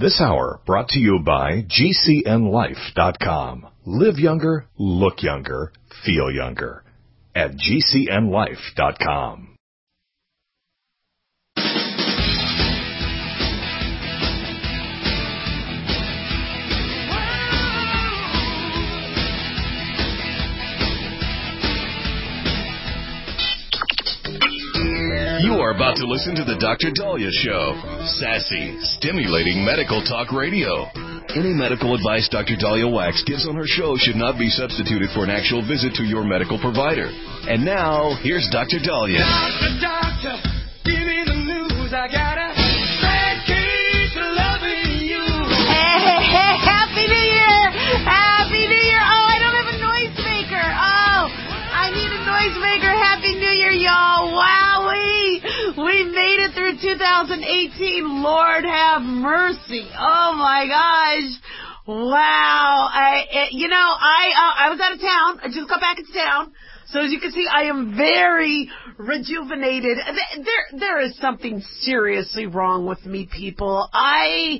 This hour brought to you by GCNLife.com. Live younger, look younger, feel younger at GCNLife.com. You are about to listen to the Dr. Daliah Show. Sassy, stimulating medical talk radio. Any medical advice Dr. Daliah Wax gives on her show should not be substituted for an actual visit to your medical provider. And now, here's Dr. Daliah. Doctor, give me the news. I got a bad case of loving you. Hey, Happy New Year! Happy New Year! Oh, I don't have a noisemaker. Oh, I need a noisemaker. Happy New Year, y'all. Wowee! We made it through 2018. Lord have mercy. Oh, my gosh. Wow. I was out of town. I just got back into town. So as you can see, I am very rejuvenated. There is something seriously wrong with me, people. I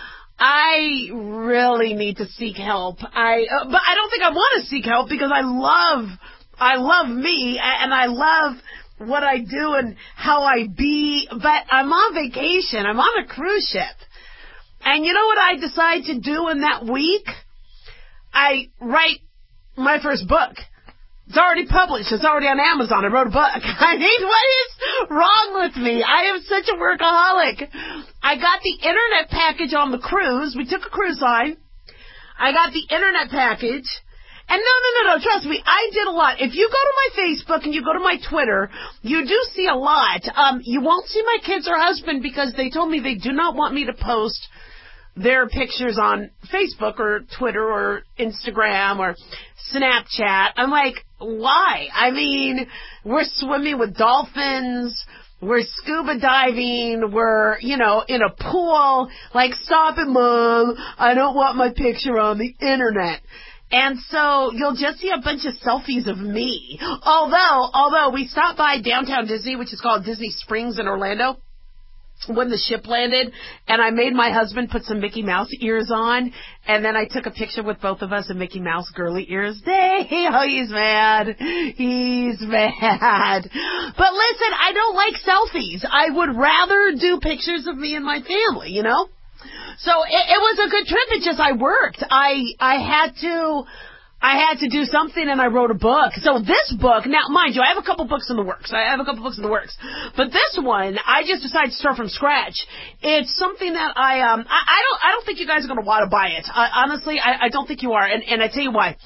really need to seek help. But I don't think I want to seek help because I love me and I love what I do and how I be. But I'm on vacation. I'm on a cruise ship. And you know what I decide to do in that week? I write my first book. It's already published. It's already on Amazon. I wrote a book. I mean, what is wrong with me? I am such a workaholic. I got the internet package on the cruise. We took a cruise line. I got the internet package. And no, trust me, I did a lot. If you go to my Facebook and you go to my Twitter, you do see a lot. You won't see my kids or husband because they told me they do not want me to post their pictures on Facebook or Twitter or Instagram or Snapchat. I'm like, why? I mean, we're swimming with dolphins. We're scuba diving. We're, in a pool. Like, stop it, Mom. I don't want my picture on the internet. And so you'll just see a bunch of selfies of me. Although we stopped by downtown Disney, which is called Disney Springs in Orlando, when the ship landed, and I made my husband put some Mickey Mouse ears on, and then I took a picture with both of us in Mickey Mouse girly ears. He's mad. He's mad. But listen, I don't like selfies. I would rather do pictures of me and my family, So it was a good trip. It's just I worked. I had to do something, and I wrote a book. So this book, now, mind you, I have a couple books in the works. But this one, I just decided to start from scratch. It's something that I don't think you guys are going to want to buy it. Honestly, I don't think you are, and I tell you why.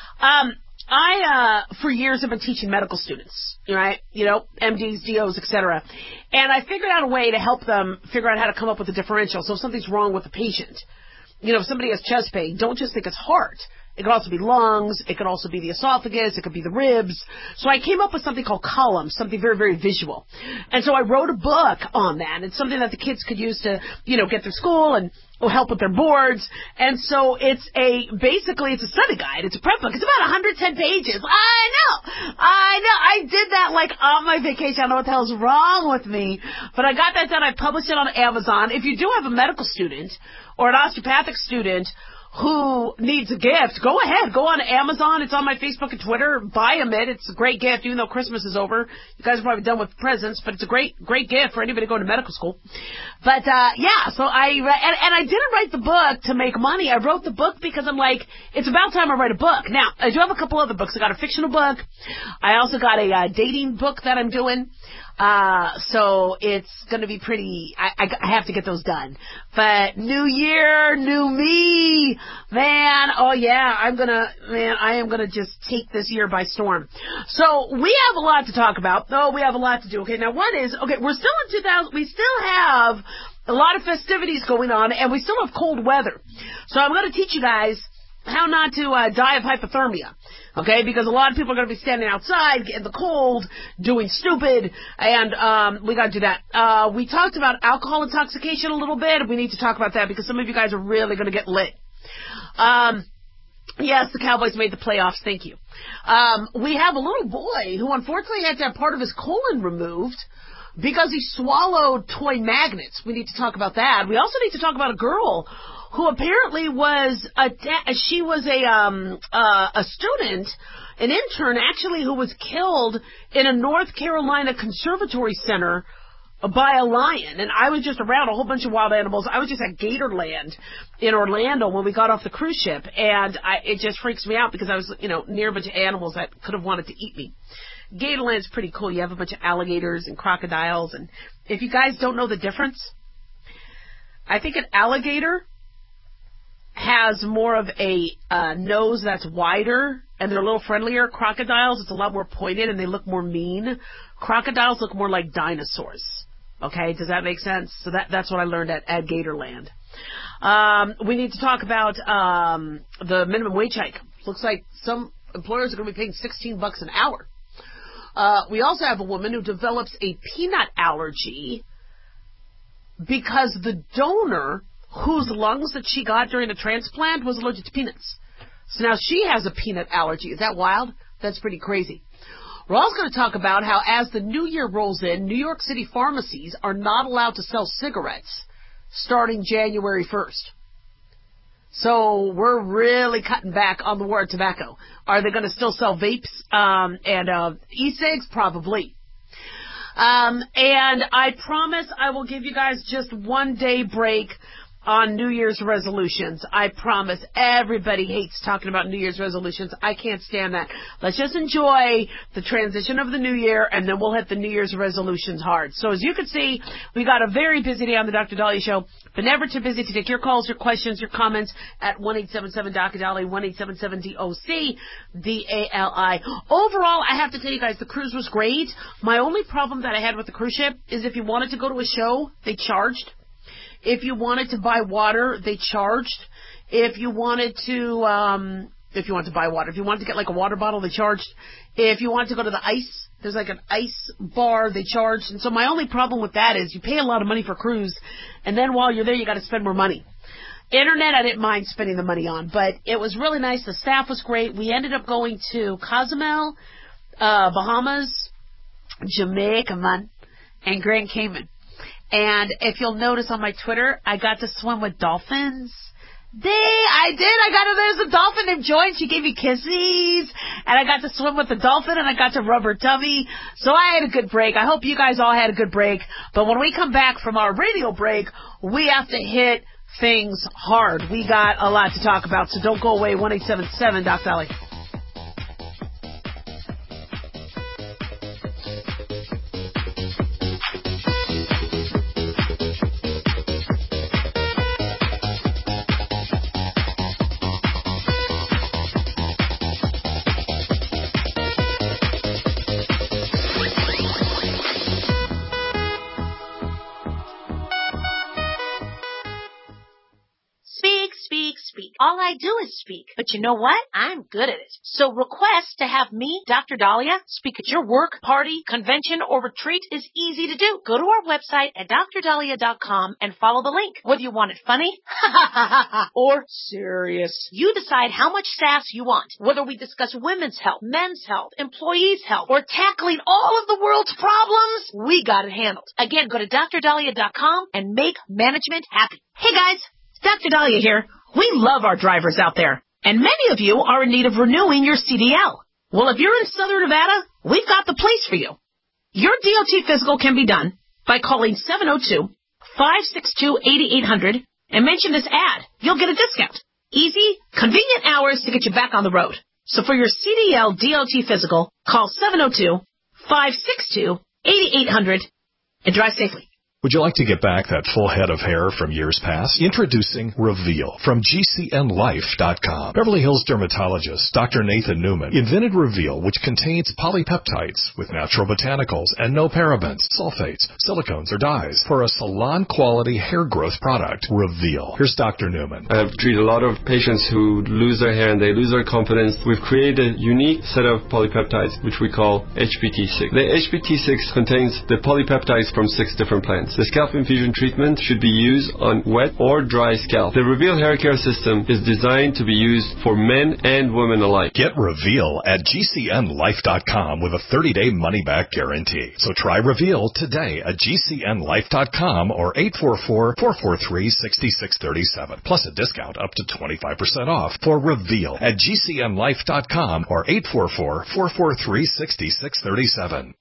I for years have been teaching medical students, right? MDs, DOs, etc. And I figured out a way to help them figure out how to come up with a differential. So if something's wrong with the patient, if somebody has chest pain, don't just think it's heart. It could also be lungs. It could also be the esophagus. It could be the ribs. So I came up with something called columns, something very, very visual. And so I wrote a book on that. It's something that the kids could use to, get through school and help with their boards. And so basically it's a study guide. It's a prep book. It's about 110 pages. I know. I did that like on my vacation. I don't know what the hell's wrong with me. But I got that done. I published it on Amazon. If you do have a medical student or an osteopathic student who needs a gift, go ahead. Go on Amazon. It's on my Facebook and Twitter. Buy them it. It's a great gift, even though Christmas is over. You guys are probably done with presents, but it's a great gift for anybody going to medical school. But, so I didn't write the book to make money. I wrote the book because I'm like, it's about time I write a book. Now, I do have a couple other books. I got a fictional book. I also got a dating book that I'm doing. So it's going to be pretty, I have to get those done. But new year, new me, man. Oh yeah, I am going to just take this year by storm. So we have a lot to talk about. We have a lot to do. Okay, now we're still in 2000, we still have a lot of festivities going on, and we still have cold weather. So I'm going to teach you guys how not to die of hypothermia. Okay, because a lot of people are going to be standing outside in the cold, doing stupid, and we got to do that. We talked about alcohol intoxication a little bit. We need to talk about that because some of you guys are really going to get lit. Yes, the Cowboys made the playoffs. Thank you. We have a little boy who unfortunately had to have part of his colon removed because he swallowed toy magnets. We need to talk about that. We also need to talk about a girl who apparently was a student, an intern actually, who was killed in a North Carolina conservatory center by a lion. And I was just around a whole bunch of wild animals. I was just at Gatorland in Orlando when we got off the cruise ship, and it just freaks me out because I was, near a bunch of animals that could have wanted to eat me. Gatorland's pretty cool. You have a bunch of alligators and crocodiles, and if you guys don't know the difference, I think an alligator has more of a nose that's wider, and they're a little friendlier. Crocodiles, it's a lot more pointed, and they look more mean. Crocodiles look more like dinosaurs. Okay, does that make sense? So that's what I learned at Gatorland. We need to talk about the minimum wage hike. Looks like some employers are going to be paying $16 an hour. We also have a woman who develops a peanut allergy because the donor whose lungs that she got during the transplant was allergic to peanuts. So now she has a peanut allergy. Is that wild? That's pretty crazy. We're also going to talk about how as the new year rolls in, New York City pharmacies are not allowed to sell cigarettes starting January 1st. So we're really cutting back on the war on tobacco. Are they going to still sell vapes and e-cigs? Probably. And I promise I will give you guys just 1 day break on New Year's resolutions. I promise. Everybody hates talking about New Year's resolutions. I can't stand that. Let's just enjoy the transition of the new year, and then we'll hit the New Year's resolutions hard. So as you can see, we got a very busy day on the Dr. Daliah Show, but never too busy to take your calls, your questions, your comments at 1-877-DOC-DALI, 1-877-DOC-DALI. Overall, I have to tell you guys, the cruise was great. My only problem that I had with the cruise ship is if you wanted to go to a show, they charged. If you wanted to buy water, they charged. If you wanted to buy water, if you wanted to get like a water bottle, they charged. If you wanted to go to the ice, there's like an ice bar, they charged. And so my only problem with that is you pay a lot of money for a cruise, and then while you're there, you got to spend more money. Internet, I didn't mind spending the money on, but it was really nice. The staff was great. We ended up going to Cozumel, Bahamas, Jamaica, and Grand Cayman. And if you'll notice on my Twitter, I got to swim with dolphins. I did. There's a dolphin named Joy, and she gave me kisses. And I got to swim with the dolphin, and I got to rub her tummy. So I had a good break. I hope you guys all had a good break. But when we come back from our radio break, we have to hit things hard. We got a lot to talk about, so don't go away. 1-877-DOC-DALI. All I do is speak. But you know what? I'm good at it. So request to have me, Dr. Daliah, speak at your work, party, convention, or retreat is easy to do. Go to our website at drdaliah.com and follow the link. Whether you want it funny or serious, you decide how much sass you want. Whether we discuss women's health, men's health, employees' health, or tackling all of the world's problems, we got it handled. Again, go to drdaliah.com and make management happy. Hey guys, Dr. Daliah here. We love our drivers out there, and many of you are in need of renewing your CDL. Well, if you're in Southern Nevada, we've got the place for you. Your DOT physical can be done by calling 702-562-8800 and mention this ad. You'll get a discount. Easy, convenient hours to get you back on the road. So for your CDL DOT physical, call 702-562-8800 and drive safely. Would you like to get back that full head of hair from years past? Introducing Reveal from GCNLife.com. Beverly Hills dermatologist Dr. Nathan Newman invented Reveal, which contains polypeptides with natural botanicals and no parabens, sulfates, silicones, or dyes for a salon-quality hair growth product. Reveal. Here's Dr. Newman. I've treated a lot of patients who lose their hair and they lose their confidence. We've created a unique set of polypeptides, which we call HPT6. The HPT6 contains the polypeptides from 6 different plants. treatments. The scalp infusion treatment should be used on wet or dry scalp. The Reveal hair care system is designed to be used for men and women alike. Get Reveal at GCNlife.com with a 30-day money-back guarantee. So try Reveal today at GCNlife.com or 844-443-6637. Plus a discount up to 25% off for Reveal at GCNlife.com or 844-443-6637.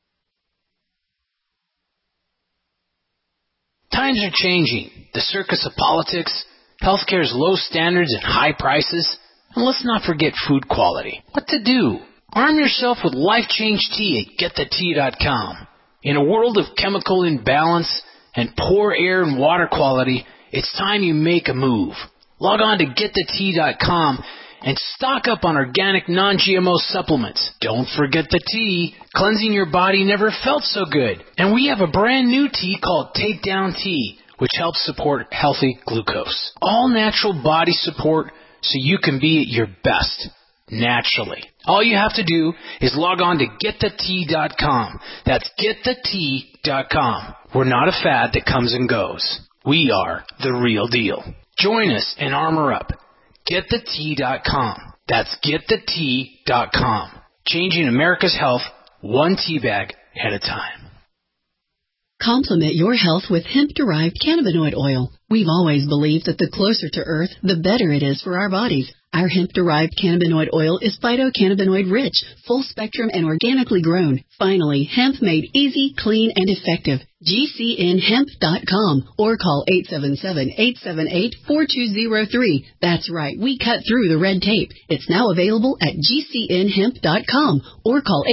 Times are changing. The circus of politics, healthcare's low standards and high prices, and let's not forget food quality. What to do? Arm yourself with Life Change Tea at GetTheTea.com. In a world of chemical imbalance and poor air and water quality, it's time you make a move. Log on to GetTheTea.com and stock up on organic non-GMO supplements. Don't forget the tea. Cleansing your body never felt so good. And we have a brand new tea called Takedown Tea, which helps support healthy glucose. All natural body support so you can be at your best, naturally. All you have to do is log on to GetTheTea.com. That's GetTheTea.com. We're not a fad that comes and goes. We are the real deal. Join us and armor up. GetTheTea.com. That's GetTheTea.com. Changing America's health one tea bag at a time. Complement your health with hemp-derived cannabinoid oil. We've always believed that the closer to Earth, the better it is for our bodies. Our hemp-derived cannabinoid oil is phytocannabinoid-rich, full-spectrum, and organically grown. Finally, hemp made easy, clean, and effective. GCNhemp.com or call 877-878-4203. That's right, we cut through the red tape. It's now available at GCNhemp.com or call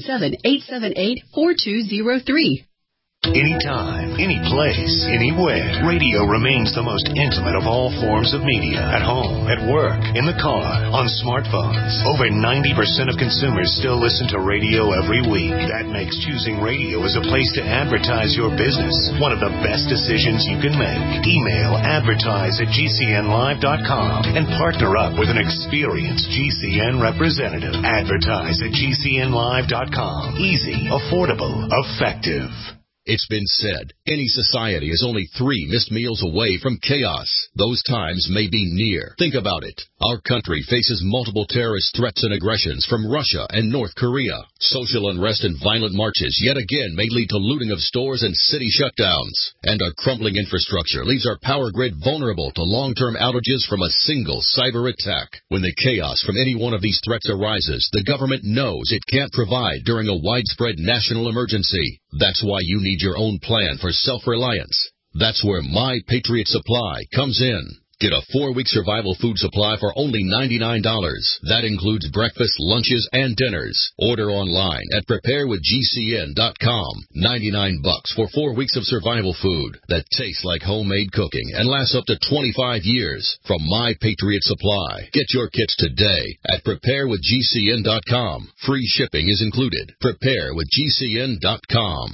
877-878-4203. Anytime, any place, anywhere, radio remains the most intimate of all forms of media. At home, at work, in the car, on smartphones. Over 90% of consumers still listen to radio every week. That makes choosing radio as a place to advertise your business one of the best decisions you can make. Email advertise@GCNlive.com and partner up with an experienced GCN representative. Advertise at GCNlive.com. Easy, affordable, effective. It's been said, any society is only 3 missed meals away from chaos. Those times may be near. Think about it. Our country faces multiple terrorist threats and aggressions from Russia and North Korea. Social unrest and violent marches yet again may lead to looting of stores and city shutdowns. And our crumbling infrastructure leaves our power grid vulnerable to long-term outages from a single cyber attack. When the chaos from any one of these threats arises, the government knows it can't provide during a widespread national emergency. That's why you need your own plan for self-reliance. That's where My Patriot Supply comes in. Get a 4-week survival food supply for only $99. That includes breakfast, lunches, and dinners. Order online at preparewithgcn.com. $99 for 4 weeks of survival food that tastes like homemade cooking and lasts up to 25 years from My Patriot Supply. Get your kits today at preparewithgcn.com. Free shipping is included. Preparewithgcn.com.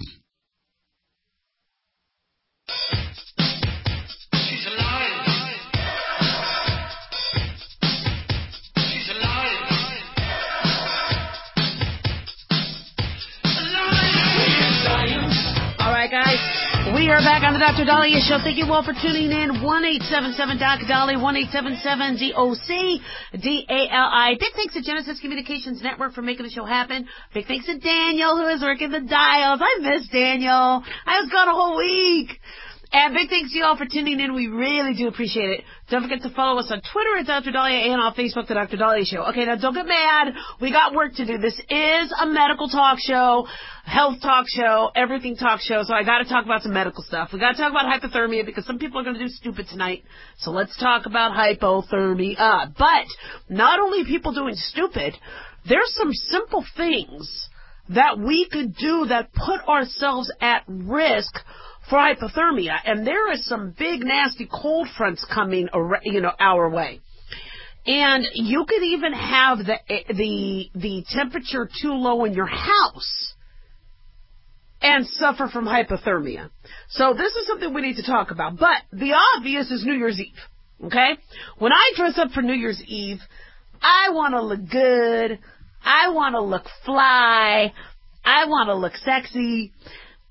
Guys, we are back on the Dr. Dahlia Show. Thank you all for tuning in. 1-877-Dr. 1-877-DOC-DALI. Big thanks to Genesis Communications Network for making the show happen. Big thanks to Daniel, who is working the dials. I miss Daniel. I was gone a whole week. And big thanks to you all for tuning in. We really do appreciate it. Don't forget to follow us on Twitter at Dr. Dahlia and on Facebook, The Dr. Dahlia Show. Okay, now don't get mad. We got work to do. This is a medical talk show, health talk show, everything talk show. So I got to talk about some medical stuff. We got to talk about hypothermia because some people are going to do stupid tonight. So let's talk about hypothermia. But not only people doing stupid, there's some simple things that we could do that put ourselves at risk for hypothermia, and there is some big nasty cold fronts coming, our way. And you could even have the temperature too low in your house and suffer from hypothermia. So this is something we need to talk about. But the obvious is New Year's Eve. Okay? When I dress up for New Year's Eve, I want to look good. I want to look fly. I want to look sexy.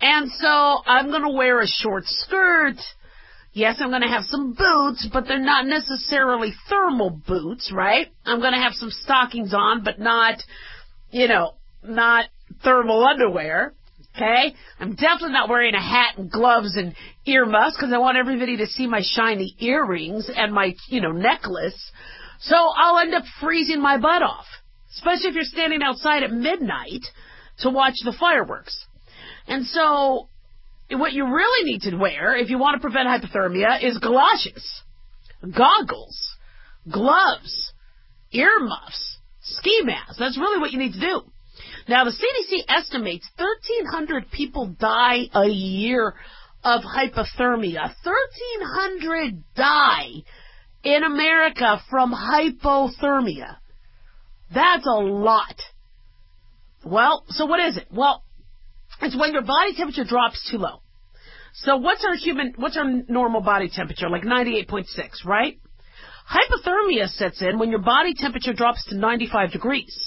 And so I'm going to wear a short skirt. Yes, I'm going to have some boots, but they're not necessarily thermal boots, right? I'm going to have some stockings on, but not, not thermal underwear. Okay? I'm definitely not wearing a hat and gloves and earmuffs because I want everybody to see my shiny earrings and my, necklace. So I'll end up freezing my butt off, especially if you're standing outside at midnight to watch the fireworks. And so what you really need to wear if you want to prevent hypothermia is galoshes, goggles, gloves, earmuffs, ski masks. That's really what you need to do. Now, the CDC estimates 1,300 people die a year of hypothermia. 1,300 die in America from hypothermia. That's a lot. Well, so what is it? Well, it's when your body temperature drops too low. So what's our normal body temperature? Like 98.6, right? Hypothermia sets in when your body temperature drops to 95 degrees.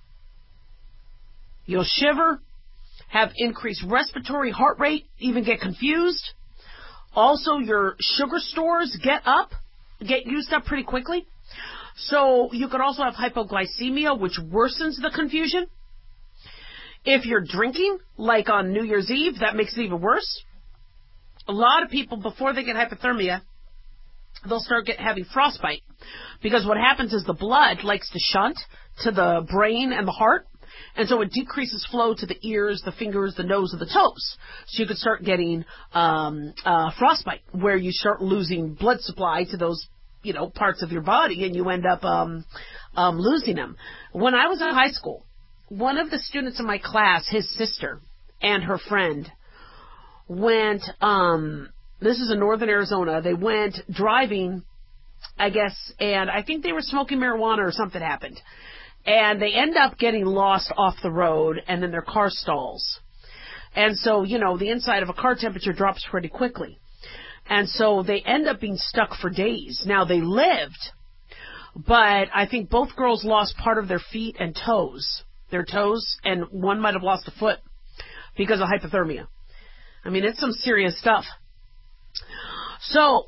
You'll shiver, have increased respiratory heart rate, even get confused. Also, your sugar stores get used up pretty quickly. So you could also have hypoglycemia, which worsens the confusion. If you're drinking, like on New Year's Eve, that makes it even worse. A lot of people, before they get hypothermia, they'll start having frostbite. Because what happens is the blood likes to shunt to the brain and the heart. And so it decreases flow to the ears, the fingers, the nose, and the toes. So you could start getting frostbite, where you start losing blood supply to those, parts of your body, and you end up losing them. When I was in high school, one of the students in my class, his sister and her friend, went, this is in northern Arizona, they went driving, I guess, and I think they were smoking marijuana or something happened. And they end up getting lost off the road, and then their car stalls. And so, the inside of a car temperature drops pretty quickly. And so they end up being stuck for days. Now, they lived, but I think both girls lost part of their feet and their toes, and one might have lost a foot because of hypothermia. I mean, it's some serious stuff. So,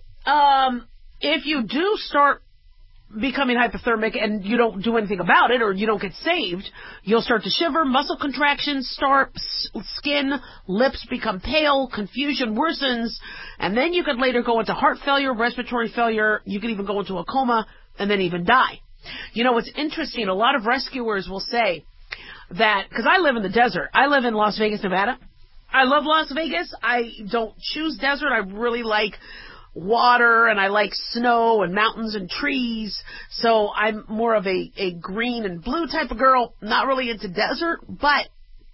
if you do start becoming hypothermic and you don't do anything about it, or you don't get saved, you'll start to shiver, muscle contractions start, skin, lips become pale, confusion worsens, and then you could later go into heart failure, respiratory failure, you could even go into a coma, and then even die. It's interesting, a lot of rescuers will say that, because I live in the desert, I live in Las Vegas, Nevada. I love Las Vegas. I don't choose desert. I really like water, and I like snow and mountains and trees. So I'm more of a green and blue type of girl, not really into desert, but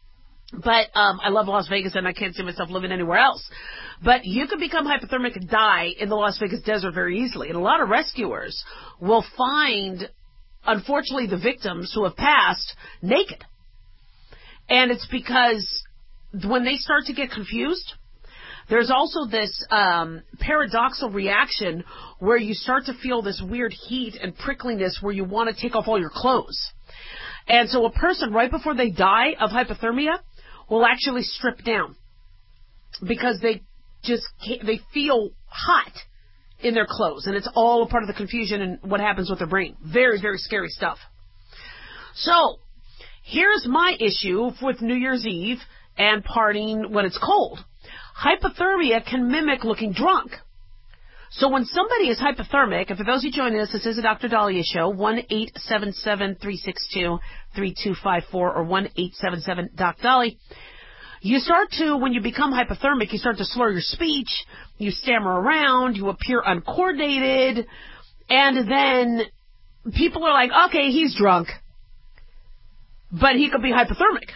I love Las Vegas, and I can't see myself living anywhere else. But you could become hypothermic and die in the Las Vegas desert very easily. And a lot of rescuers will find, unfortunately, the victims who have passed naked. And it's because when they start to get confused, there's also this paradoxical reaction where you start to feel this weird heat and prickliness where you want to take off all your clothes. And so a person, right before they die of hypothermia, will actually strip down because they feel hot in their clothes. And it's all a part of the confusion and what happens with their brain. Very, very scary stuff. So here's my issue with New Year's Eve and partying when it's cold. Hypothermia can mimic looking drunk. So when somebody is hypothermic, and for those of you joining us, this is the Dr. Dahlia Show, 1-877-362-3254 or 1-877-DOC-DOLLY. You start to, when you become hypothermic, you start to slur your speech, you stammer around, you appear uncoordinated, and then people are like, okay, he's drunk, but he could be hypothermic.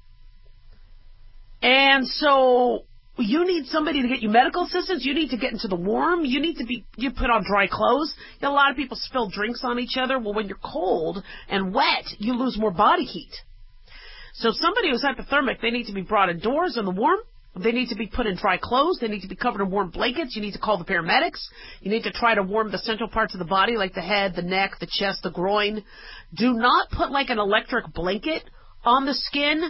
And so you need somebody to get you medical assistance. You need to get into the warm. You put on dry clothes. A lot of people spill drinks on each other. Well, when you're cold and wet, you lose more body heat. So somebody who's hypothermic, they need to be brought indoors in the warm. They need to be put in dry clothes. They need to be covered in warm blankets. You need to call the paramedics. You need to try to warm the central parts of the body, like the head, the neck, the chest, the groin. Do not put like an electric blanket on the skin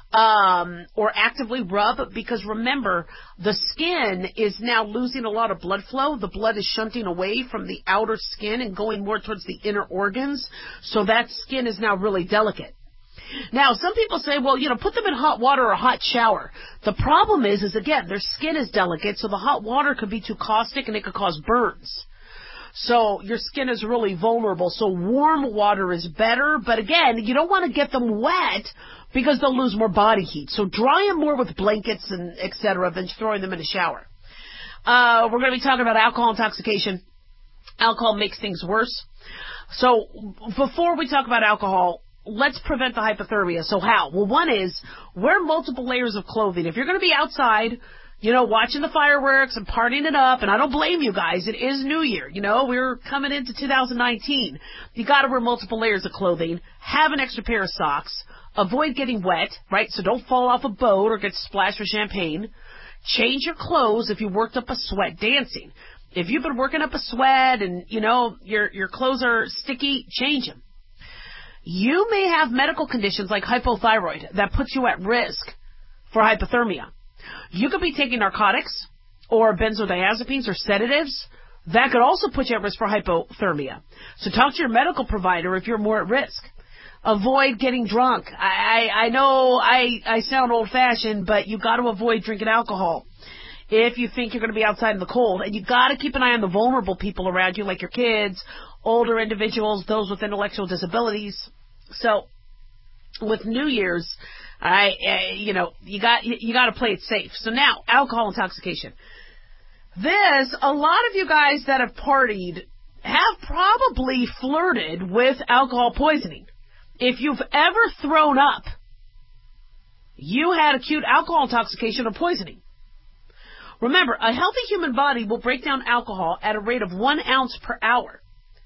or actively rub, because remember, the skin is now losing a lot of blood flow. The blood is shunting away from the outer skin and going more towards the inner organs. So that skin is now really delicate. Now, some people say, well, put them in hot water or a hot shower. The problem is again, their skin is delicate, so the hot water could be too caustic and it could cause burns. So your skin is really vulnerable. So warm water is better. But again, you don't want to get them wet because they'll lose more body heat. So dry them more with blankets and et cetera than throwing them in a shower. We're going to be talking about alcohol intoxication. Alcohol makes things worse. So before we talk about alcohol, let's prevent the hypothermia. So how? Well, one is wear multiple layers of clothing. If you're going to be outside, watching the fireworks and partying it up, and I don't blame you guys. It is New Year. We're coming into 2019. You got to wear multiple layers of clothing. Have an extra pair of socks. Avoid getting wet, right? So don't fall off a boat or get splashed with champagne. Change your clothes if you worked up a sweat dancing. If you've been working up a sweat and, your clothes are sticky, change them. You may have medical conditions like hypothyroid that puts you at risk for hypothermia. You could be taking narcotics or benzodiazepines or sedatives. That could also put you at risk for hypothermia. So talk to your medical provider if you're more at risk. Avoid getting drunk. I know I sound old-fashioned, but you got to avoid drinking alcohol if you think you're going to be outside in the cold. And you got to keep an eye on the vulnerable people around you, like your kids, older individuals, those with intellectual disabilities. So with New Year's, you got to play it safe. So now, alcohol intoxication. A lot of you guys that have partied have probably flirted with alcohol poisoning. If you've ever thrown up, you had acute alcohol intoxication or poisoning. Remember, a healthy human body will break down alcohol at a rate of 1 ounce per hour.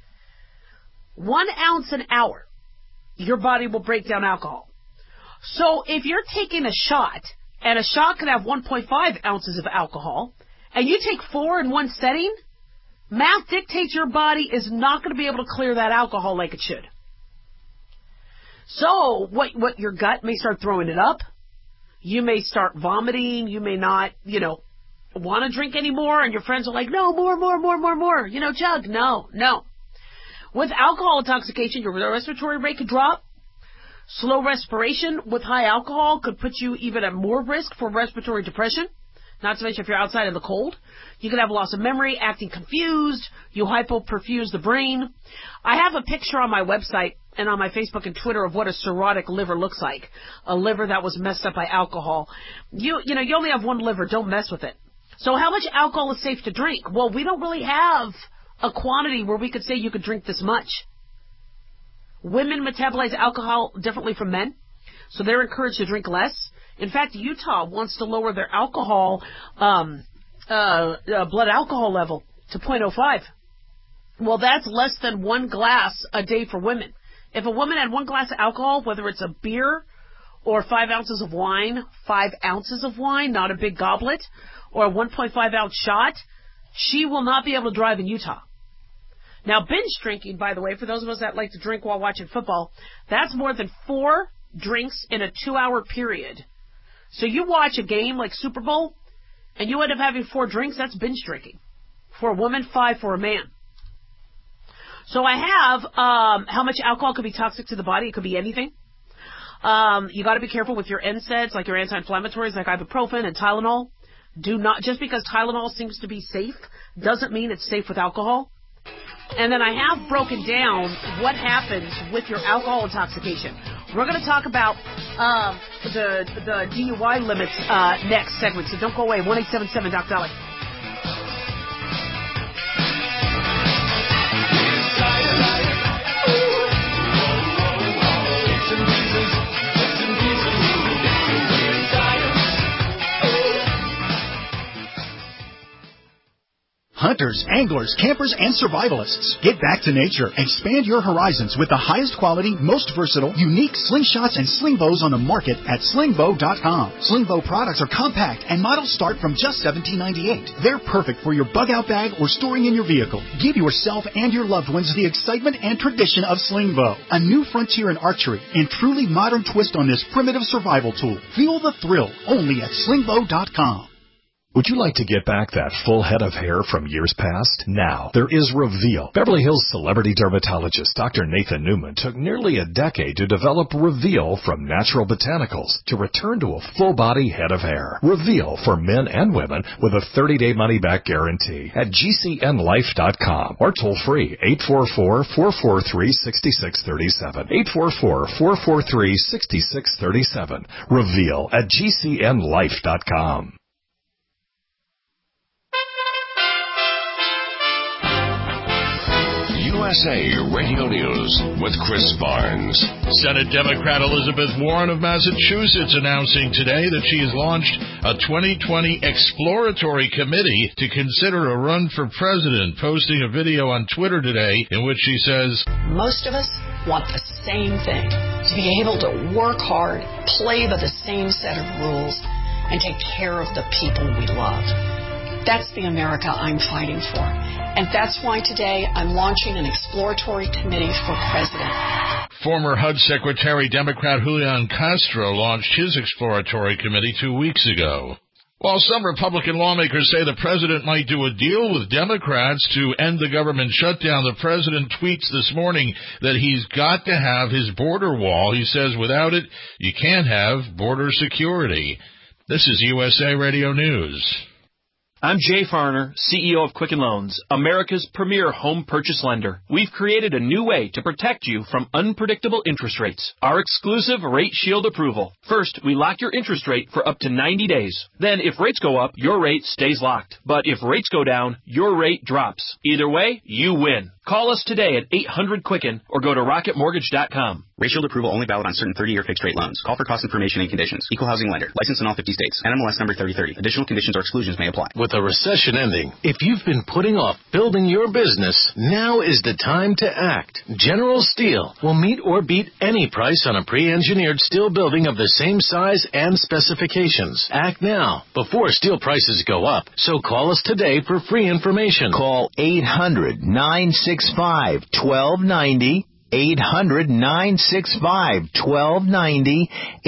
1 ounce an hour, your body will break down alcohol. So if you're taking a shot, and a shot can have 1.5 ounces of alcohol, and you take 4 in one setting, math dictates your body is not going to be able to clear that alcohol like it should. So what your gut may start throwing it up. You may start vomiting. You may not, want to drink anymore, and your friends are like, no, more, chug. No. With alcohol intoxication, your respiratory rate could drop. Slow respiration with high alcohol could put you even at more risk for respiratory depression, not to mention if you're outside in the cold. You could have loss of memory, acting confused, you hypoperfuse the brain. I have a picture on my website and on my Facebook and Twitter of what a cirrhotic liver looks like, a liver that was messed up by alcohol. You only have one liver, don't mess with it. So how much alcohol is safe to drink? Well, we don't really have a quantity where we could say you could drink this much. Women metabolize alcohol differently from men, so they're encouraged to drink less. In fact, Utah wants to lower their alcohol, blood alcohol level to 0.05. Well, that's less than 1 glass a day for women. If a woman had 1 glass of alcohol, whether it's a beer or 5 ounces of wine, not a big goblet, or a 1.5 ounce shot, she will not be able to drive in Utah. Now, binge drinking, by the way, for those of us that like to drink while watching football, that's more than 4 drinks in a 2-hour period. So you watch a game like Super Bowl, and you end up having 4 drinks, that's binge drinking. For a woman, 5 for a man. So I have how much alcohol could be toxic to the body. It could be anything. You got to be careful with your NSAIDs, like your anti-inflammatories, like ibuprofen and Tylenol. Just because Tylenol seems to be safe, doesn't mean it's safe with alcohol. And then I have broken down what happens with your alcohol intoxication. We're going to talk about the DUI limits next segment, so don't go away. 1-877-DOC-DOLLAR. hunters, anglers, campers, and survivalists. Get back to nature. Expand your horizons with the highest quality, most versatile, unique slingshots and sling bows on the market at slingbow.com. Slingbow products are compact and models start from just $17.98. They're perfect for your bug-out bag or storing in your vehicle. Give yourself and your loved ones the excitement and tradition of Slingbow, a new frontier in archery and truly modern twist on this primitive survival tool. Feel the thrill only at slingbow.com. Would you like to get back that full head of hair from years past? Now, there is Reveal. Beverly Hills celebrity dermatologist Dr. Nathan Newman took nearly a decade to develop Reveal from natural botanicals to return to a full-body head of hair. Reveal for men and women with a 30-day money-back guarantee at gcnlife.com or toll-free 844-443-6637. 844-443-6637. Reveal at gcnlife.com. USA Radio News with Chris Barnes. Senate Democrat Elizabeth Warren of Massachusetts announcing today that she has launched a 2020 exploratory committee to consider a run for president, posting a video on Twitter today in which she says, "Most of us want the same thing, to be able to work hard, play by the same set of rules, and take care of the people we love. That's the America I'm fighting for. And that's why today I'm launching an exploratory committee for president." Former HUD Secretary Democrat Julian Castro launched his exploratory committee 2 weeks ago. While some Republican lawmakers say the president might do a deal with Democrats to end the government shutdown, the president tweets this morning that he's got to have his border wall. He says without it, you can't have border security. This is USA Radio News. I'm Jay Farner, CEO of Quicken Loans, America's premier home purchase lender. We've created a new way to protect you from unpredictable interest rates. Our exclusive Rate Shield approval. First, we lock your interest rate for up to 90 days. Then, if rates go up, your rate stays locked. But if rates go down, your rate drops. Either way, you win. Call us today at 800-QUICKEN or go to rocketmortgage.com. Rate Shield approval only valid on certain 30-year fixed-rate loans. Call for cost information and conditions. Equal housing lender. Licensed in all 50 states. NMLS number 3030. Additional conditions or exclusions may apply. With a recession ending, if you've been putting off building your business, now is the time to act. General Steel will meet or beat any price on a pre-engineered steel building of the same size and specifications. Act now, before steel prices go up. So call us today for free information. Call 800-965-1290. 800-965-1290,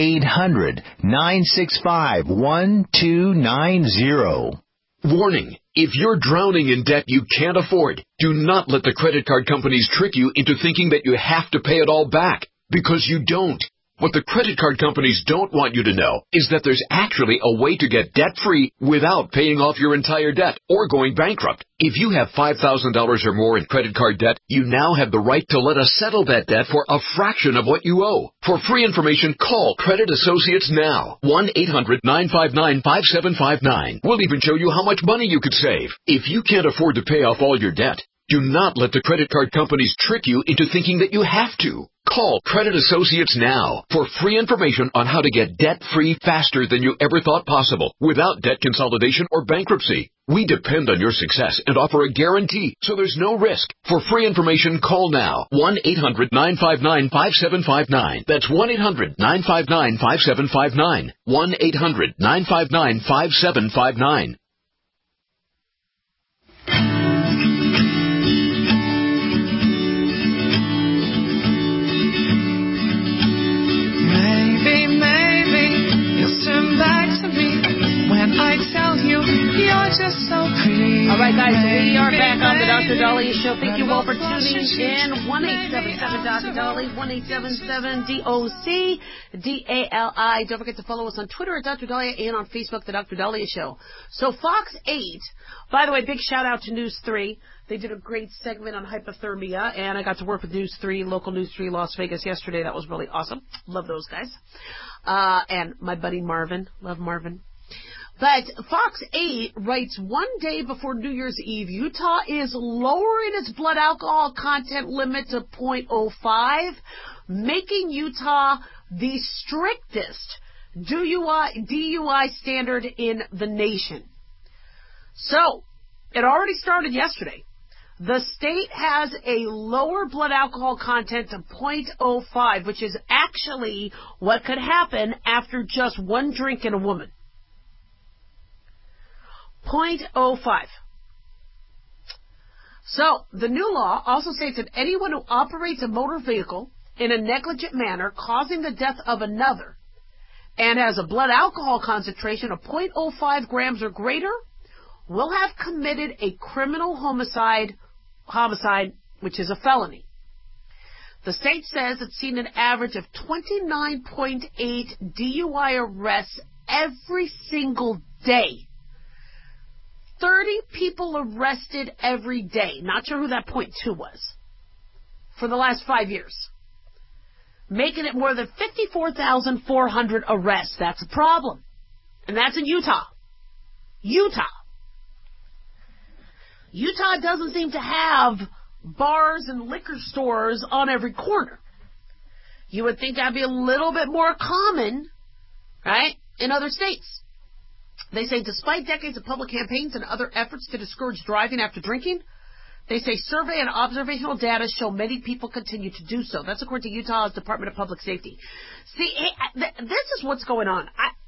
800-965-1290. Warning, if you're drowning in debt you can't afford, do not let the credit card companies trick you into thinking that you have to pay it all back, because you don't. What the credit card companies don't want you to know is that there's actually a way to get debt-free without paying off your entire debt or going bankrupt. If you have $5,000 or more in credit card debt, you now have the right to let us settle that debt for a fraction of what you owe. For free information, call Credit Associates now. 1-800-959-5759. We'll even show you how much money you could save. If you can't afford to pay off all your debt, do not let the credit card companies trick you into thinking that you have to. Call Credit Associates now for free information on how to get debt-free faster than you ever thought possible without debt consolidation or bankruptcy. We depend on your success and offer a guarantee, so there's no risk. For free information, call now. 1-800-959-5759. That's 1-800-959-5759. 1-800-959-5759. I tell you, you're just so pretty. All right, guys, we are back on the Dr. Dahlia Show. Thank you all for tuning in. 1-877-Dr. Dahlia, 1-877-DOC-DALI. Don't forget to follow us on Twitter at Dr. Dahlia and on Facebook, The Dr. Dahlia Show. So Fox 8, by the way, big shout out to News 3. They did a great segment on hypothermia, and I got to work with News 3, local News 3 Las Vegas yesterday. That was really awesome. Love those guys. And my buddy Marvin. Love Marvin. But Fox 8 writes, one day before New Year's Eve, Utah is lowering its blood alcohol content limit to 0.05, making Utah the strictest DUI standard in the nation. So, It already started yesterday. The state has a lower blood alcohol content to 0.05, which is actually what could happen after just one drink in a woman. 0.05. So, the new law also states that anyone who operates a motor vehicle in a negligent manner causing the death of another and has a blood alcohol concentration of 0.05 grams or greater will have committed a criminal homicide, which is a felony. The state says it's seen an average of 29.8 DUI arrests every single day. 30 people arrested every day. Not sure who that 0.2 was. For the last 5 years. Making it more than 54,400 arrests. That's a problem. And that's in Utah. Utah doesn't seem to have bars and liquor stores on every corner. You would think that'd be a little bit more common, right, in other states. They say despite decades of public campaigns and other efforts to discourage driving after drinking, they say survey and observational data show many people continue to do so. That's according to Utah's Department of Public Safety. See, this is what's going on.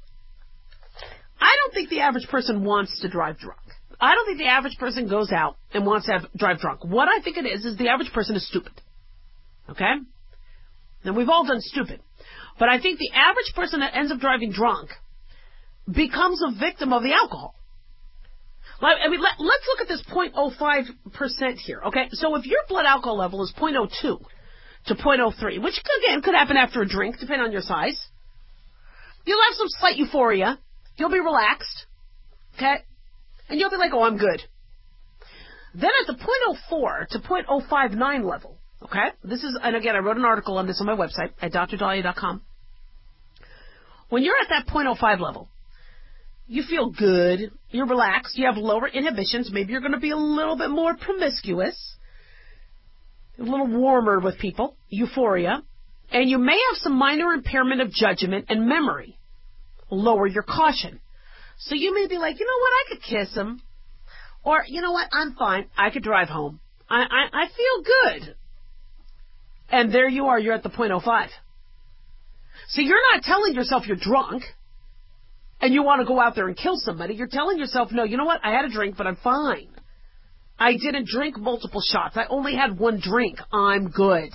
I don't think the average person wants to drive drunk. I don't think the average person goes out and wants to drive drunk. What I think it is the average person is stupid. Okay? Now, we've all done stupid. But I think the average person that ends up driving drunk becomes a victim of the alcohol. I mean, let's look at this 0.05% here, okay? So if your blood alcohol level is 0.02 to 0.03, which, again, could happen after a drink, depending on your size, you'll have some slight euphoria. You'll be relaxed, okay? And you'll be like, oh, I'm good. Then at the 0.04 to 0.059 level, okay? This is, and again, I wrote an article on this on my website at drdahlia.com. When you're at that 0.05 level, you feel good, you're relaxed, you have lower inhibitions, maybe you're going to be a little bit more promiscuous, a little warmer with people, euphoria, and you may have some minor impairment of judgment and memory. Lower your caution. So you may be like, you know what, I could kiss him. Or, you know what, I'm fine, I could drive home. I feel good. And there you are, you're at the 0.05. So you're not telling yourself you're drunk and you want to go out there and kill somebody. You're telling yourself, no, you know what, I had a drink, but I'm fine. I didn't drink multiple shots. I only had one drink. I'm good.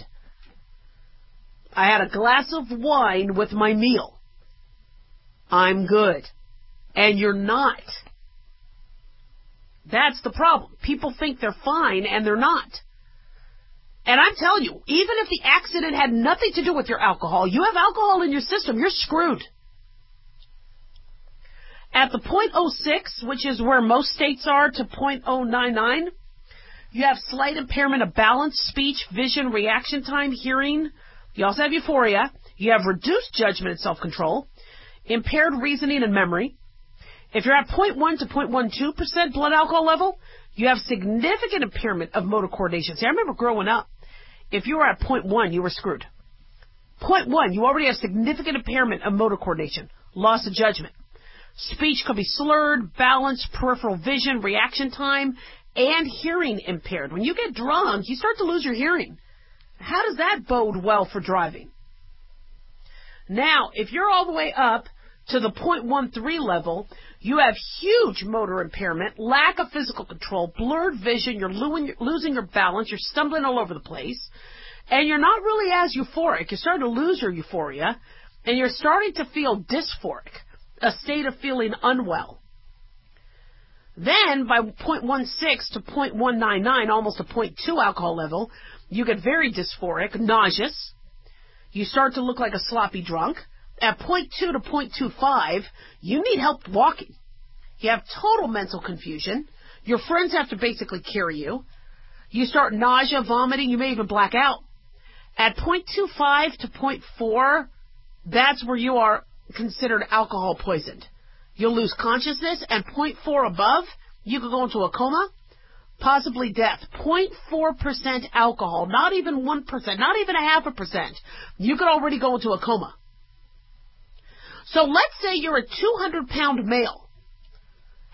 I had a glass of wine with my meal. I'm good. And you're not. That's the problem. People think they're fine, and they're not. And I'm telling you, even if the accident had nothing to do with your alcohol, you have alcohol in your system, you're screwed. At the 0.06, which is where most states are, to 0.099, you have slight impairment of balance, speech, vision, reaction time, hearing. You also have euphoria. You have reduced judgment and self-control, impaired reasoning and memory. If you're at 0.1 to 0.12% blood alcohol level, you have significant impairment of motor coordination. See, I remember growing up, if you were at 0.1, you were screwed. 0.1, you already have significant impairment of motor coordination, loss of judgment. Speech could be slurred, balance, peripheral vision, reaction time, and hearing impaired. When you get drunk, you start to lose your hearing. How does that bode well for driving? Now, if you're all the way up to the 0.13 level, you have huge motor impairment, lack of physical control, blurred vision, you're losing your balance, you're stumbling all over the place, and you're not really as euphoric. You're starting to lose your euphoria, and you're starting to feel dysphoric, a state of feeling unwell. Then, by 0.16 to 0.199, almost a 0.2 alcohol level, you get very dysphoric, nauseous. You start to look like a sloppy drunk. At 0.2 to 0.25, you need help walking. You have total mental confusion. Your friends have to basically carry you. You start nausea, vomiting. You may even black out. At 0.25 to 0.4, that's where you are considered alcohol poisoned. You'll lose consciousness, and 0.4 above, you could go into a coma, possibly death. 0.4% alcohol, not even 1%, not even 0.5%. You could already go into a coma. So let's say you're a 200-pound male,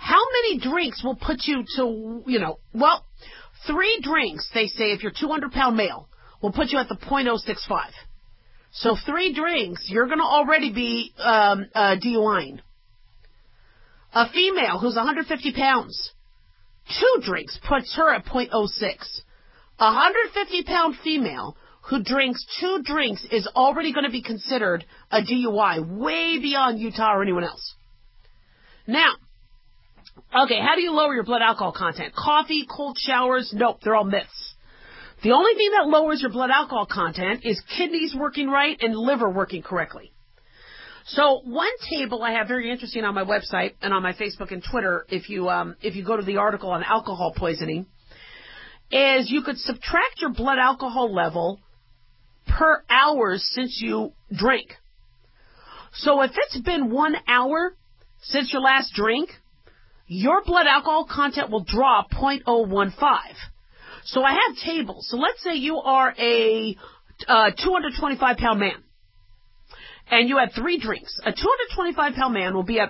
How many drinks will put you to, 3 drinks, they say, if you're 200-pound male, will put you at the .065. So 3 drinks, you're going to already be DUIing. A female who's 150 pounds, 2 drinks puts her at .06. A 150-pound female who drinks 2 drinks is already going to be considered a DUI, way beyond Utah or anyone else. Now, okay, how do you lower your blood alcohol content? Coffee, cold showers? Nope, they're all myths. The only thing that lowers your blood alcohol content is kidneys working right and liver working correctly. So one table I have very interesting on my website and on my Facebook and Twitter, if you go to the article on alcohol poisoning, is you could subtract your blood alcohol level per hour since you drink. So if it's been 1 hour since your last drink, your blood alcohol content will drop 0.015. So I have tables. So let's say you are a 225-pound man, and you had 3 drinks. A 225-pound man will be at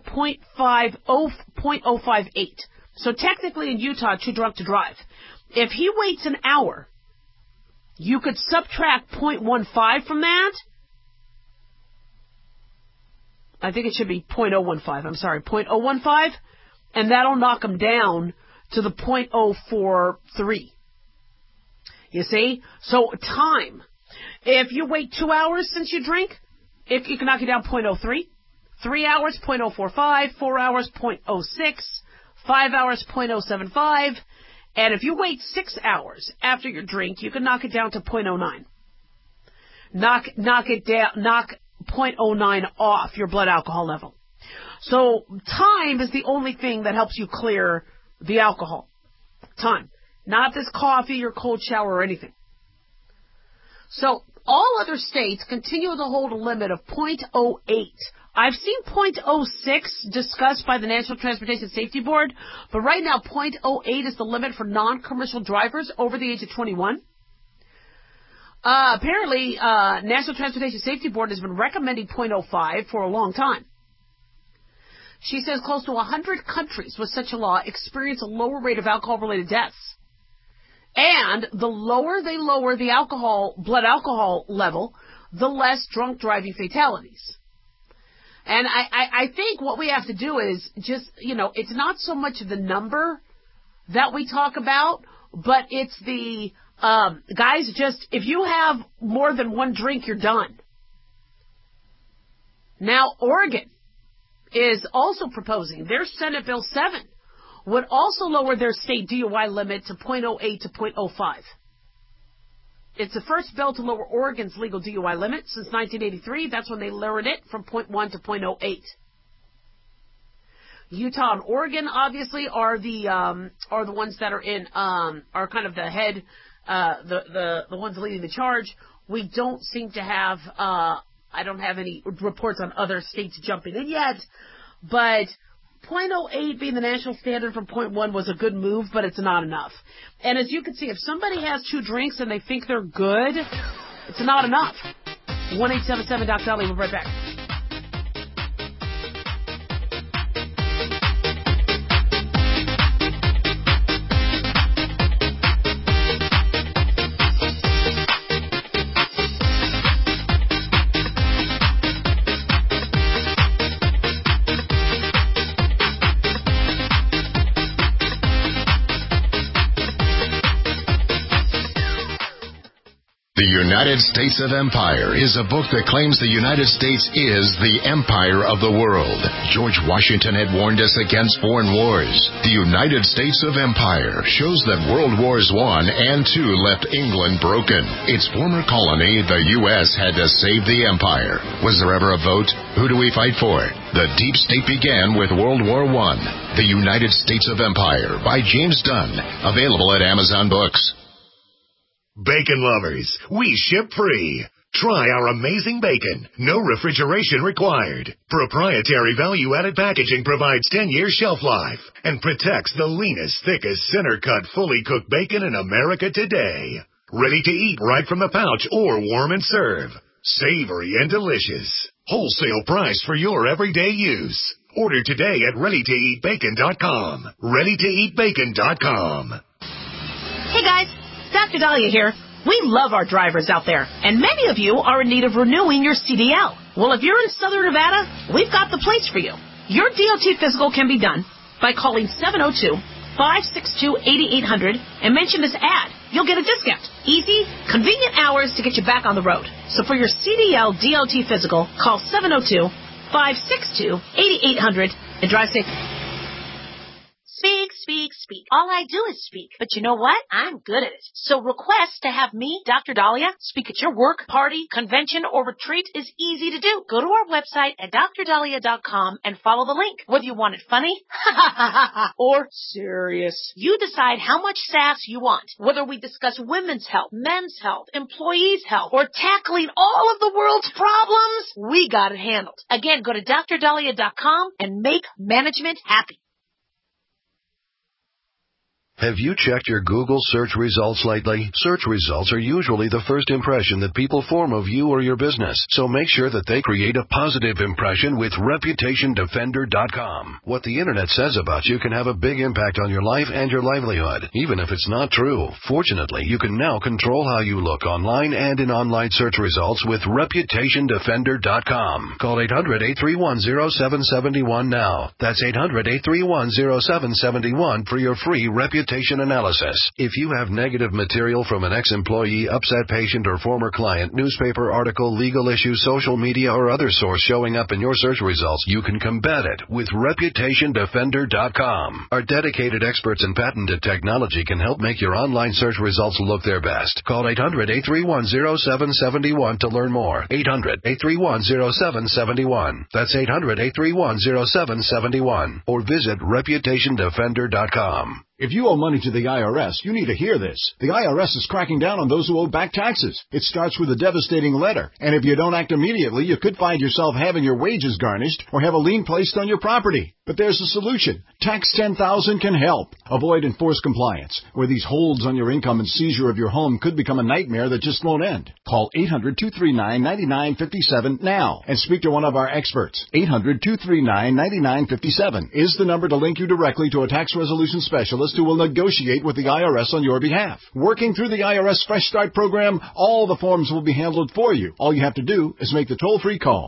0.058. So technically in Utah, too drunk to drive. If he waits an hour, you could subtract 0.15 from that. I think it should be 0.015. I'm sorry, 0.015. And that'll knock him down to the 0.043. You see? So time. If you wait 2 hours since you drink, if you can knock it down 0.03. 3 hours, 0.045. 4 hours, 0.06. 5 hours, 0.075. And if you wait 6 hours after your drink, you can knock it down to 0.09. Knock it down, knock 0.09 off your blood alcohol level. So time is the only thing that helps you clear the alcohol. Time. Not this coffee or cold shower or anything. So all other states continue to hold a limit of 0.08. I've seen 0.06 discussed by the National Transportation Safety Board, but right now 0.08 is the limit for non-commercial drivers over the age of 21. Apparently, National Transportation Safety Board has been recommending 0.05 for a long time. She says close to 100 countries with such a law experience a lower rate of alcohol-related deaths. And the lower they lower the blood alcohol level, the less drunk driving fatalities. And I think what we have to do is just, it's not so much the number that we talk about, but it's the, guys, just, if you have more than 1 drink, you're done. Now, Oregon is also proposing, their Senate Bill 7 would also lower their state DUI limit to 0.08 to 0.05. It's the first bill to lower Oregon's legal DUI limit since 1983. That's when they lowered it from 0.1 to 0.08. Utah and Oregon obviously are the ones that are in are kind of the head, the ones leading the charge. We don't seem to have I don't have any reports on other states jumping in yet, but 0.08 being the national standard from 0.1 was a good move, but it's not enough. And as you can see, if somebody has 2 drinks and they think they're good, it's not enough. 1-877-DOC-DOLLY. We'll be right back. The United States of Empire is a book that claims the United States is the empire of the world. George Washington had warned us against foreign wars. The United States of Empire shows that World Wars I and II left England broken. Its former colony, the U.S., had to save the empire. Was there ever a vote? Who do we fight for? The deep state began with World War I. The United States of Empire by James Dunn. Available at Amazon Books. Bacon lovers, we ship free. Try our amazing bacon. No refrigeration required. Proprietary value-added packaging provides 10 years shelf life and protects the leanest, thickest, center-cut, fully cooked bacon in America today. Ready to eat right from the pouch or warm and serve. Savory and delicious. Wholesale price for your everyday use. Order today at ReadyToEatBacon.com. ReadyToEatBacon.com. Hey guys, Dr. Dahlia here. We love our drivers out there, and many of you are in need of renewing your CDL. Well, if you're in Southern Nevada, we've got the place for you. Your DOT physical can be done by calling 702-562-8800 and mention this ad. You'll get a discount. Easy, convenient hours to get you back on the road. So for your CDL DOT physical, call 702-562-8800 and drive safe. Speak, speak, speak. All I do is speak. But you know what? I'm good at it. So request to have me, Dr. Dahlia, speak at your work, party, convention, or retreat is easy to do. Go to our website at drdahlia.com and follow the link. Whether you want it funny or serious, you decide how much sass you want. Whether we discuss women's health, men's health, employees' health, or tackling all of the world's problems, we got it handled. Again, go to drdahlia.com and make management happy. Have you checked your Google search results lately? Search results are usually the first impression that people form of you or your business, so make sure that they create a positive impression with ReputationDefender.com. What the internet says about you can have a big impact on your life and your livelihood, even if it's not true. Fortunately, you can now control how you look online and in online search results with ReputationDefender.com. Call 800-831-0771 now. That's 800-831-0771 for your free reputation analysis. If you have negative material from an ex-employee, upset patient, or former client, newspaper article, legal issue, social media, or other source showing up in your search results, you can combat it with ReputationDefender.com. Our dedicated experts in patented technology can help make your online search results look their best. Call 800-831-0771 to learn more. 800-831-0771. That's 800-831-0771. Or visit ReputationDefender.com. If you owe money to the IRS, you need to hear this. The IRS is cracking down on those who owe back taxes. It starts with a devastating letter, and if you don't act immediately, you could find yourself having your wages garnished or have a lien placed on your property. But there's a solution. Tax 10,000 can help. Avoid enforced compliance, where these holds on your income and seizure of your home could become a nightmare that just won't end. Call 800-239-9957 now and speak to one of our experts. 800-239-9957 is the number to link you directly to a tax resolution specialist who will negotiate with the IRS on your behalf. Working through the IRS Fresh Start program, all the forms will be handled for you. All you have to do is make the toll-free call.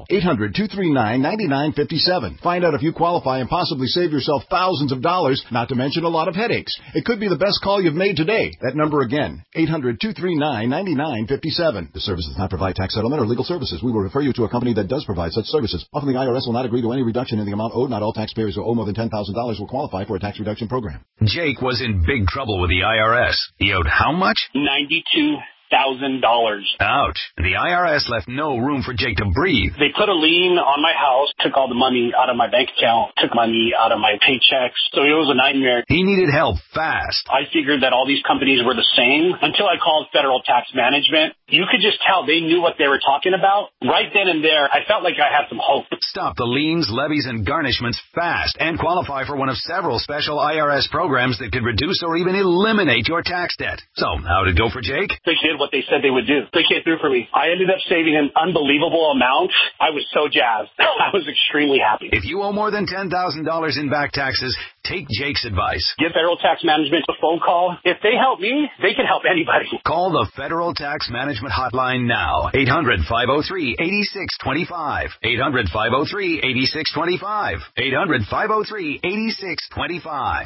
800-239-9957. Find out if you qualify and possibly save yourself thousands of dollars, not to mention a lot of headaches. It could be the best call you've made today. That number again, 800-239-9957. The service does not provide tax settlement or legal services. We will refer you to a company that does provide such services. Often the IRS will not agree to any reduction in the amount owed. Not all taxpayers who owe more than $10,000 will qualify for a tax reduction program. Jake was in big trouble with the IRS. He owed how much? $92,000. Ouch. The IRS left no room for Jake to breathe. They put a lien on my house, took all the money out of my bank account, took money out of my paychecks. So it was a nightmare. He needed help fast. I figured that all these companies were the same until I called Federal Tax Management. You could just tell they knew what they were talking about. Right then and there, I felt like I had some hope. Stop the liens, levies, and garnishments fast and qualify for one of several special IRS programs that could reduce or even eliminate your tax debt. So, how'd it go for Jake? They did what they said they would do. They came through for me. I ended up saving an unbelievable amount. I was so jazzed. I was extremely happy. If you owe more than $10,000 in back taxes, take Jake's advice. Give Federal Tax Management a phone call. If they help me, they can help anybody. Call the Federal Tax Management Hotline now. 800-503-8625. 800-503-8625. 800-503-8625.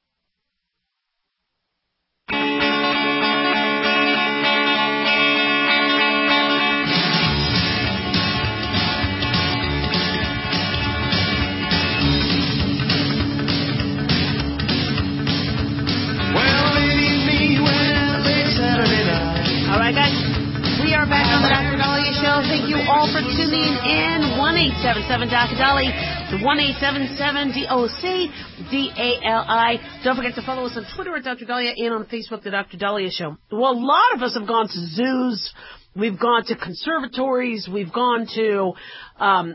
All right, guys, we are back on the Dr. Dahlia Show. Thank you all for tuning in. 1-877-Dr. Dali, 1-877-DOC-DALI. Don't forget to follow us on Twitter at Dr. Dahlia and on Facebook, The Dr. Dahlia Show. Well, a lot of us have gone to zoos. We've gone to conservatories. We've gone to, I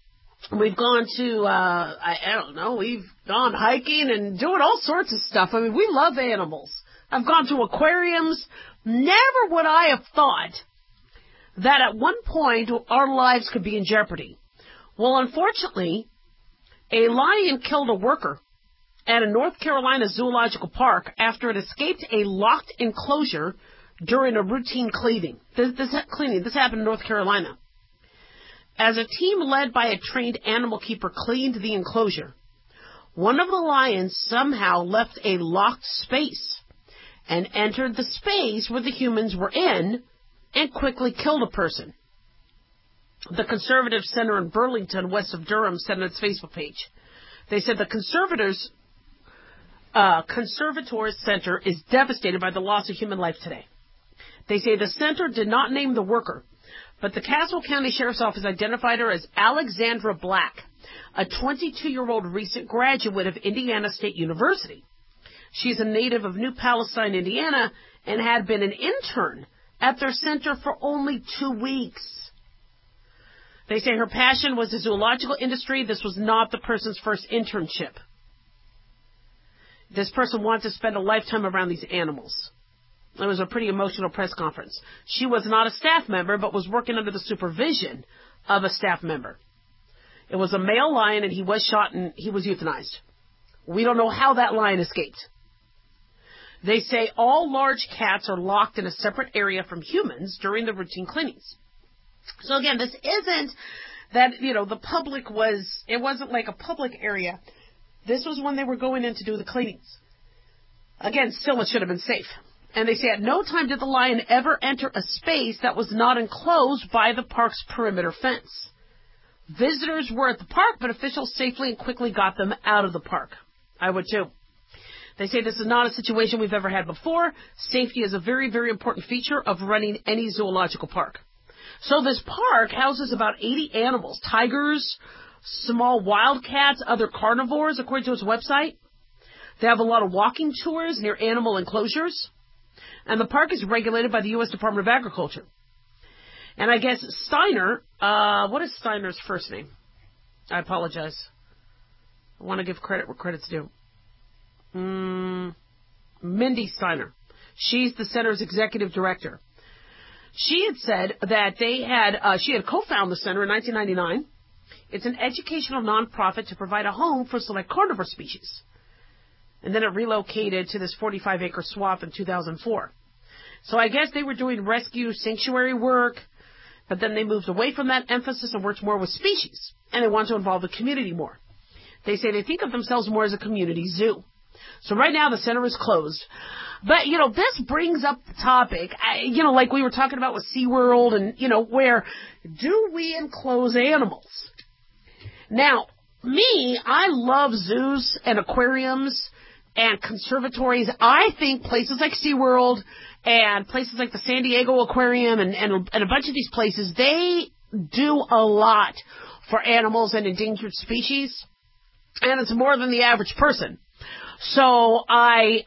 don't know, we've gone hiking and doing all sorts of stuff. I mean, we love animals. I've gone to aquariums. Never would I have thought that at one point our lives could be in jeopardy. Well, unfortunately, A lion killed a worker at a North Carolina zoological park after it escaped a locked enclosure during a routine cleaning. This happened in North Carolina. As a team led by a trained animal keeper cleaned the enclosure, one of the lions somehow left a locked space and entered the space where the humans were in and quickly killed a person. The Conservative Center in Burlington, west of Durham, said on its Facebook page. They said the Conservators Center is devastated by the loss of human life today. They say the center did not name the worker, but the Caswell County Sheriff's Office identified her as Alexandra Black, a 22-year-old recent graduate of Indiana State University. She's a native of New Palestine, Indiana, and had been an intern at their center for only 2 weeks. They say her passion was the zoological industry. This was not the person's first internship. This person wanted to spend a lifetime around these animals. It was a pretty emotional press conference. She was not a staff member, but was working under the supervision of a staff member. It was a male lion, and he was shot, and he was euthanized. We don't know how that lion escaped. They say all large cats are locked in a separate area from humans during the routine cleanings. So again, this isn't that, the public it wasn't like a public area. This was when they were going in to do the cleanings. Again, still it should have been safe. And they say at no time did the lion ever enter a space that was not enclosed by the park's perimeter fence. Visitors were at the park, but officials safely and quickly got them out of the park. I would too. They say this is not a situation we've ever had before. Safety is a very, very important feature of running any zoological park. So this park houses about 80 animals, tigers, small wildcats, other carnivores, according to its website. They have a lot of walking tours near animal enclosures. And the park is regulated by the U.S. Department of Agriculture. And I guess Steiner, what is Steiner's first name? I apologize. I want to give credit where credit's due. Mindy Steiner. She's the center's executive director. She had said that she had co-founded the center in 1999. It's an educational nonprofit to provide a home for select carnivore species. And then it relocated to this 45-acre swath in 2004. So I guess they were doing rescue sanctuary work, but then they moved away from that emphasis and worked more with species. And they want to involve the community more. They say they think of themselves more as a community zoo. So right now the center is closed. But, this brings up the topic, like we were talking about with SeaWorld and, where do we enclose animals? Now, I love zoos and aquariums and conservatories. I think places like SeaWorld and places like the San Diego Aquarium and a bunch of these places, they do a lot for animals and endangered species. And it's more than the average person. So I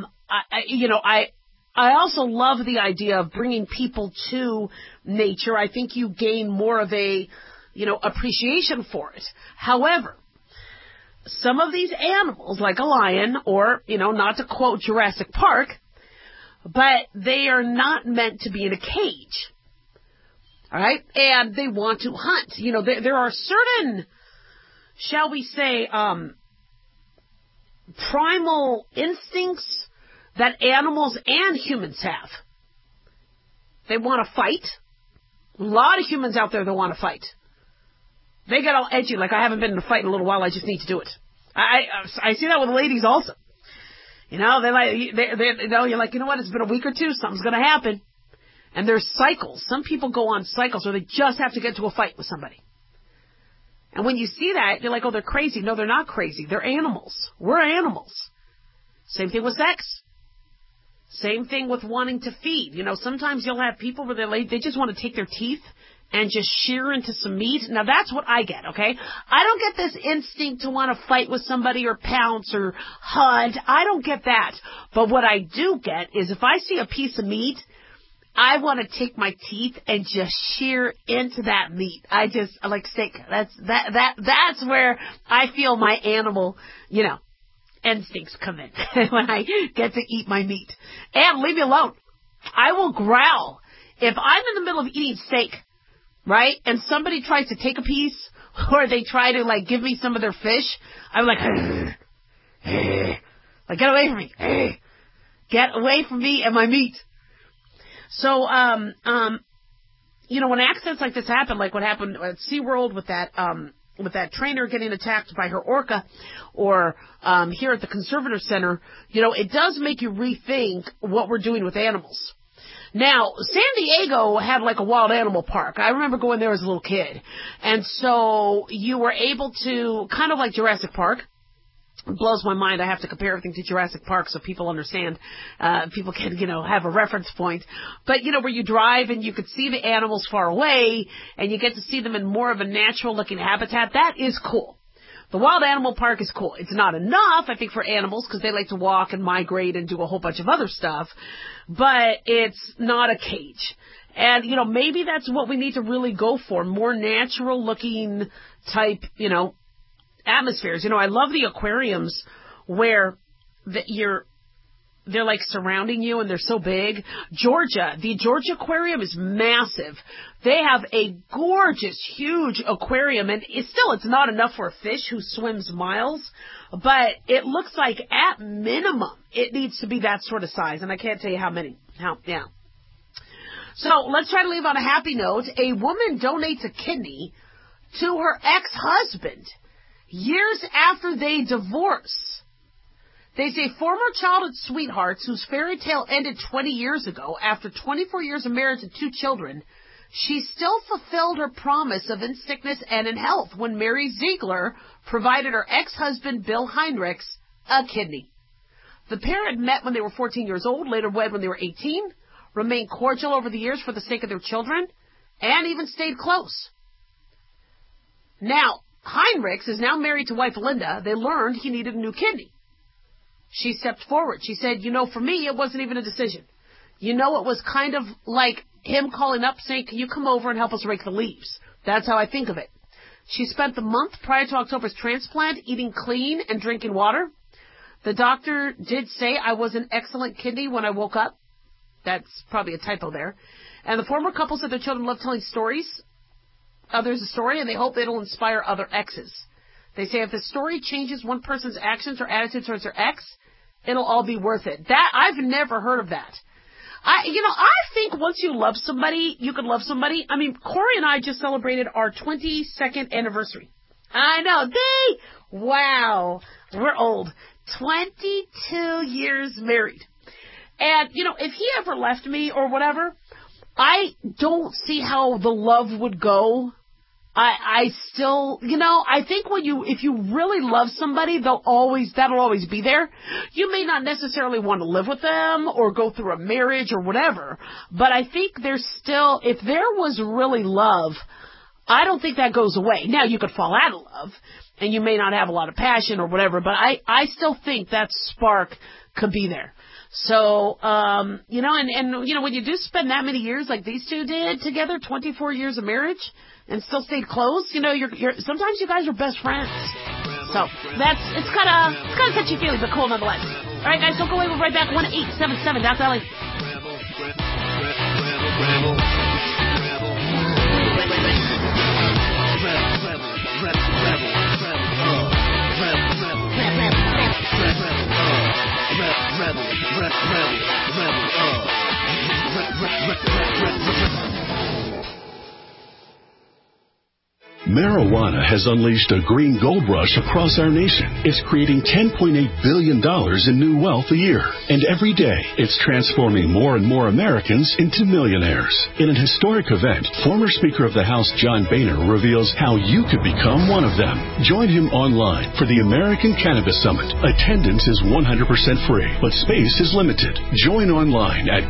also love the idea of bringing people to nature. I think you gain more of a, appreciation for it. However, some of these animals, like a lion, or, not to quote Jurassic Park, but they are not meant to be in a cage. All right? And they want to hunt. There are certain, shall we say, primal instincts that animals and humans have. They want to fight. A lot of humans out there that want to fight. They get all edgy, like I haven't been in a fight in a little while, I just need to do it. I see that with ladies also. You're like, you know what, it's been a week or two, something's going to happen. And there's cycles. Some people go on cycles where they just have to get to a fight with somebody. And when you see that, you're like, oh, they're crazy. No, they're not crazy. They're animals. We're animals. Same thing with sex. Same thing with wanting to feed. Sometimes you'll have people where they just want to take their teeth and just shear into some meat. Now, that's what I get, okay? I don't get this instinct to want to fight with somebody or pounce or hunt. I don't get that. But what I do get is if I see a piece of meat, I want to take my teeth and just shear into that meat. I like steak. That's where I feel my animal, instincts come in when I get to eat my meat. And leave me alone. I will growl if I'm in the middle of eating steak, right? And somebody tries to take a piece or they try to, like, give me some of their fish, I'm like, like, get away from me. Get away from me and my meat. So, you know, when accidents like this happen, like what happened at SeaWorld with that trainer getting attacked by her orca, or here at the Conservator Center, you know, it does make you rethink what we're doing with animals. Now, San Diego had like a wild animal park. I remember going there as a little kid. And so you were able to, kind of like Jurassic Park. It blows my mind. I have to compare everything to Jurassic Park so people understand. People can, you know, have a reference point. But, you know, where you drive and you could see the animals far away and you get to see them in more of a natural looking habitat, that is cool. The wild animal park is cool. It's not enough, I think, for animals because they like to walk and migrate and do a whole bunch of other stuff. But it's not a cage. And, you know, maybe that's what we need to really go for. More natural looking type, you know, atmospheres. You know, I love the aquariums where they're like surrounding you and they're so big. The Georgia Aquarium is massive. They have a gorgeous, huge aquarium, and it's not enough for a fish who swims miles, but it looks like at minimum it needs to be that sort of size, and I can't tell you how many. Yeah. So let's try to leave on a happy note. A woman donates a kidney to her ex-husband years after they divorce. They say former childhood sweethearts whose fairy tale ended 20 years ago, after 24 years of marriage and 2 children, she still fulfilled her promise of in sickness and in health when Mary Ziegler provided her ex-husband Bill Heinrichs a kidney. The pair had met when they were 14 years old, later wed when they were 18, remained cordial over the years for the sake of their children, and even stayed close. Now, Heinrichs is now married to wife Linda. They learned he needed a new kidney. She stepped forward. She said, you know, for me, it wasn't even a decision. You know, it was kind of like him calling up saying, can you come over and help us rake the leaves? That's how I think of it. She spent the month prior to October's transplant eating clean and drinking water. The doctor did say I was an excellent kidney when I woke up. That's probably a typo there. And the former couple said their children love telling others a story, and they hope it'll inspire other exes. They say if the story changes one person's actions or attitude towards their ex, it'll all be worth it. That I've never heard of that. I think once you love somebody, you can love somebody. I mean, Corey and I just celebrated our 22nd anniversary. I know. Wow. We're old. 22 years married. And, you know, if he ever left me or whatever, I don't see how the love would go. I still, you know, I think if you really love somebody, that'll always be there. You may not necessarily want to live with them or go through a marriage or whatever, but I think there's still, if there was really love, I don't think that goes away. Now, you could fall out of love, and you may not have a lot of passion or whatever, but I still think that spark could be there. So, you know, and you know, when you do spend that many years like these two did together, 24 years of marriage, and still stayed close, you know, sometimes you guys are best friends. So it's kind of touchy-feely, but cool nonetheless. All right, guys, don't go away. We'll be right back. 1-877 Doc Valley. Marijuana has unleashed a green gold rush across our nation. It's creating $10.8 billion in new wealth a year. And every day, it's transforming more and more Americans into millionaires. In an historic event, former Speaker of the House John Boehner reveals how you could become one of them. Join him online for the American Cannabis Summit. Attendance is 100% free, but space is limited. Join online at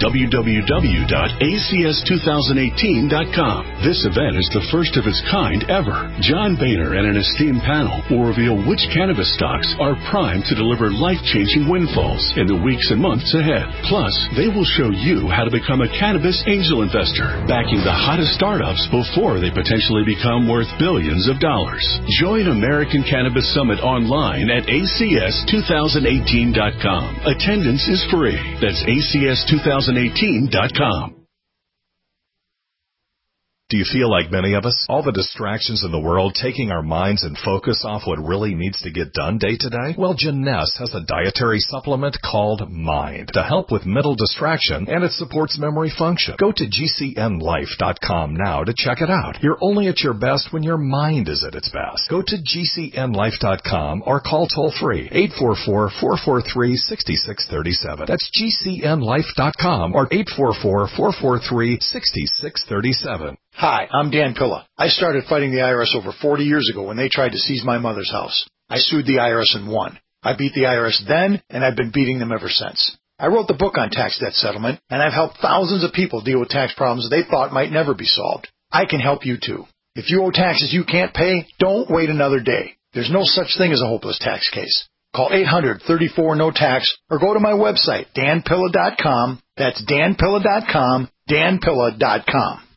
www.acs2018.com. This event is the first of its kind ever. John Boehner and an esteemed panel will reveal which cannabis stocks are primed to deliver life-changing windfalls in the weeks and months ahead. Plus, they will show you how to become a cannabis angel investor, backing the hottest startups before they potentially become worth billions of dollars. Join American Cannabis Summit online at acs2018.com. Attendance is free. That's acs2018.com. Do you feel like many of us? All the distractions in the world taking our minds and focus off what really needs to get done day to day? Well, Janess has a dietary supplement called Mind to help with mental distraction, and it supports memory function. Go to GCNlife.com now to check it out. You're only at your best when your mind is at its best. Go to GCNlife.com or call toll-free 844-443-6637. That's GCNlife.com or 844-443-6637. Hi, I'm Dan Pilla. I started fighting the IRS over 40 years ago when they tried to seize my mother's house. I sued the IRS and won. I beat the IRS then, and I've been beating them ever since. I wrote the book on tax debt settlement, and I've helped thousands of people deal with tax problems they thought might never be solved. I can help you too. If you owe taxes you can't pay, don't wait another day. There's no such thing as a hopeless tax case. Call 800-34-NO-TAX or go to my website, danpilla.com. That's danpilla.com, danpilla.com.